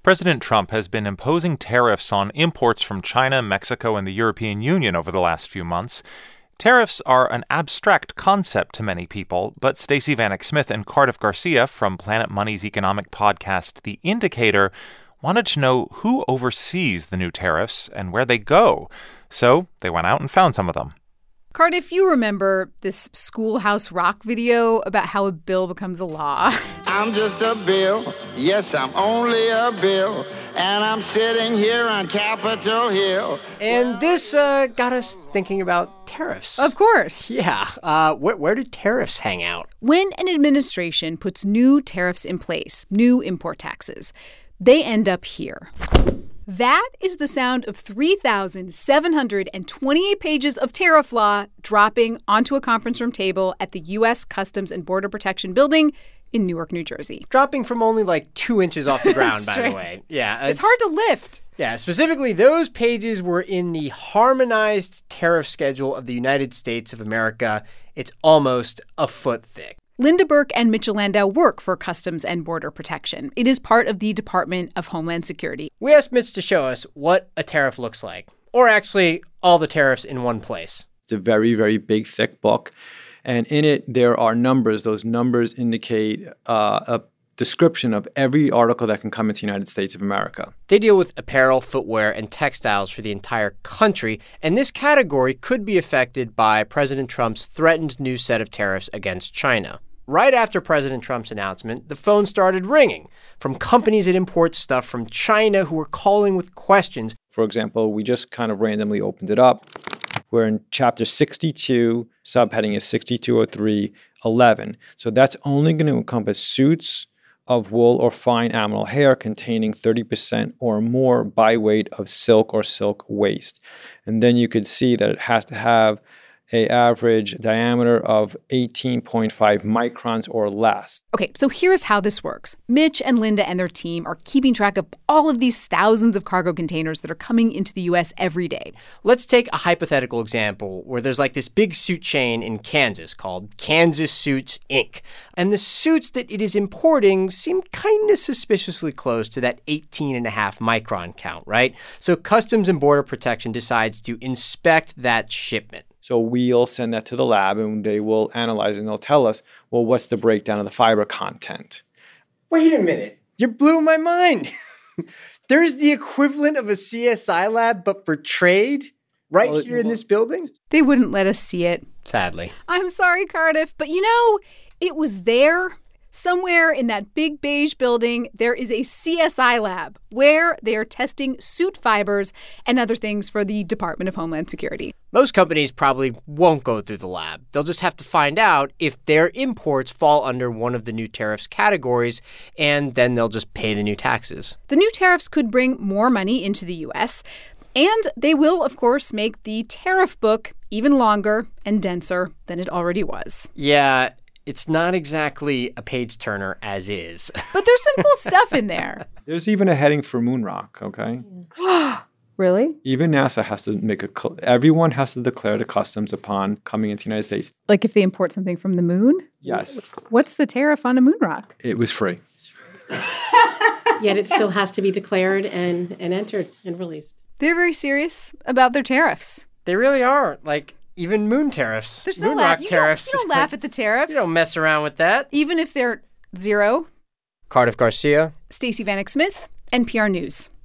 President Trump has been imposing tariffs on imports from China, Mexico, and the European Union over the last few months. Tariffs are an abstract concept to many people, but Stacey Vanek Smith and Cardiff Garcia from Planet Money's economic podcast, The Indicator, wanted to know who oversees the new tariffs and where they go. So they went out and found some of them. Cardiff, you remember this Schoolhouse Rock video about how a bill becomes a law. I'm just a bill. Yes, I'm only a bill. And I'm sitting here on Capitol Hill. And this got us thinking about tariffs. Of course. Yeah. Where do tariffs hang out? When an administration puts new tariffs in place, new import taxes, they end up here. That is the sound of 3,728 pages of tariff law dropping onto a conference room table at the U.S. Customs and Border Protection Building in Newark, New Jersey. Dropping from only like 2 inches off the ground, by right. the way. Yeah, it's hard to lift. Yeah, specifically, those pages were in the harmonized tariff schedule of the United States of America. It's almost a foot thick. Linda Burke and Mitchell Landau work for Customs and Border Protection. It is part of the Department of Homeland Security. We asked Mitch to show us what a tariff looks like, or actually all the tariffs in one place. It's a very, very big, thick book. And in it, there are numbers. Those numbers indicate a description of every article that can come into the United States of America. They deal with apparel, footwear, and textiles for the entire country. And this category could be affected by President Trump's threatened new set of tariffs against China. Right after President Trump's announcement, the phone started ringing from companies that import stuff from China who were calling with questions. For example, we just kind of randomly opened it up. We're in Chapter 62, subheading is 6203.11. So that's only going to encompass suits of wool or fine animal hair containing 30% or more by weight of silk or silk waste. And then you could see that it has to have an average diameter of 18.5 microns or less. Okay, so here's how this works. Mitch and Linda and their team are keeping track of all of these thousands of cargo containers that are coming into the U.S. every day. Let's take a hypothetical example where there's like this big suit chain in Kansas called Kansas Suits, Inc. And the suits that it is importing seem kind of suspiciously close to that 18.5 micron count, right? So Customs and Border Protection decides to inspect that shipment. So we'll send that to the lab, and they will analyze it, and they'll tell us, well, what's the breakdown of the fiber content? Wait a minute. You blew my mind. There's the equivalent of a CSI lab, but for trade, here in this building? They wouldn't let us see it. Sadly. I'm sorry, Cardiff, but it was there. Somewhere in that big beige building, there is a CSI lab where they are testing suit fibers and other things for the Department of Homeland Security. Most companies probably won't go through the lab. They'll just have to find out if their imports fall under one of the new tariffs categories, and then they'll just pay the new taxes. The new tariffs could bring more money into the U.S., and they will, of course, make the tariff book even longer and denser than it already was. Yeah. It's not exactly a page-turner as is. But there's some cool stuff in there. There's even a heading for moon rock, okay? Really? Even NASA has to everyone has to declare the customs upon coming into the United States. Like if they import something from the moon? Yes. What's the tariff on a moon rock? It was free. Yet it still has to be declared and entered and released. They're very serious about their tariffs. They really are. Even moon tariffs. There's moon no rock tariffs. You don't laugh at the tariffs. You don't mess around with that. Even if they're zero. Cardiff Garcia. Stacey Vanek Smith, NPR News.